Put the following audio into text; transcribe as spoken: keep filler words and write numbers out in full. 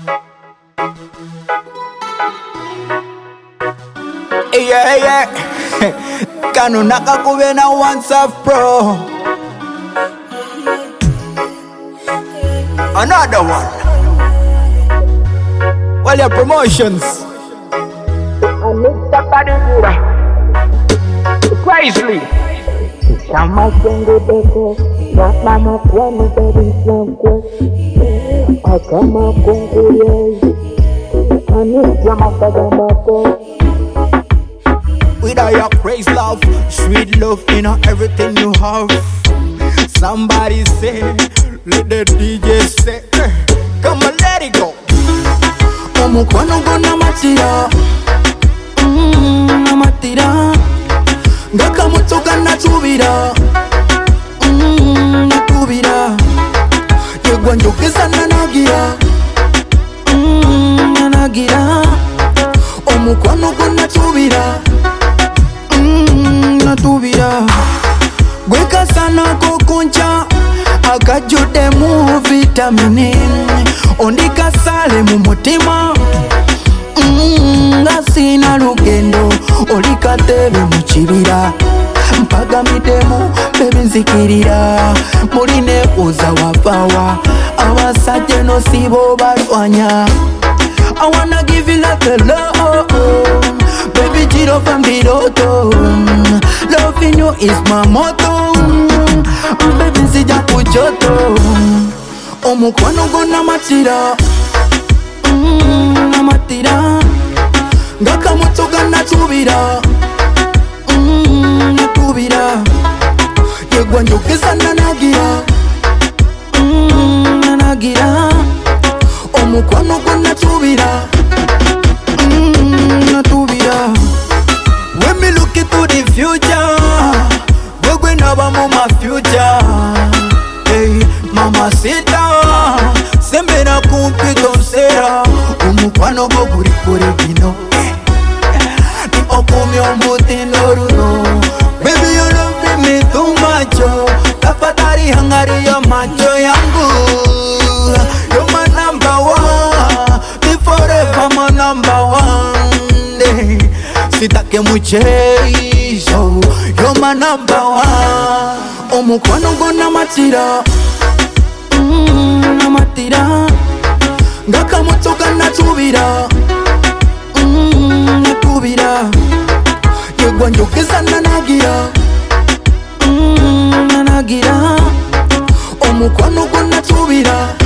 Yeah, yeah. Kanunaka kubena once of pro. Another one. Well, your promotions. I need somebody wisely. Chama kwenye beko, na mama kwani baby flankwe. Akama konkuye, ani chama kadamako. With all your praise, love, sweet love in everything you have. Somebody say, let the D J say, eh, come on, let it go. Omukwano gona matira, mm, na matira. Ngaka mutoka na tubira, mm, na tubira. Yegwa njokesa na nagira, mm, na nagira. Omukwano gona tubira, mm, na tubira. Gweka sana kokoncha, akajude mu vitamini. Ondika sale mu mutima, mm, ngasina lugendo. Olika tebe mu kibira, mpaga midemu bebe nzikirira. Muline uza wapawa, abasajja no sibo balwanya. I wanna give you like a love, baby Jiro from the roto. Loving you is my motto, baby nsija kuchoto. Omukwano gona matira, mm, na matira. Ngaka mutoka na tubira, mm, na tubira. Yegwa njokesa na nagira, mm, na nagira. Omukwano gona tubira, mm, na tubira. When me look into the future, we're going to have my future. Hey, mama sita, sembe na kumpito msera. Omukwano go guri guri vino. Ni okumi ombuti noruno. Baby you love me too much. Tafadhali hangari ya macho yangu. You're my number one. Be forever my number one. Hey, sitake muchezo. You're my number one. Omukwano gona matira, mm, na matira. Ngaka mutoka na tubira, mm, na tubira. Yegwa njokesa na nagira, mm, na nagira. Omukwano gona tubira.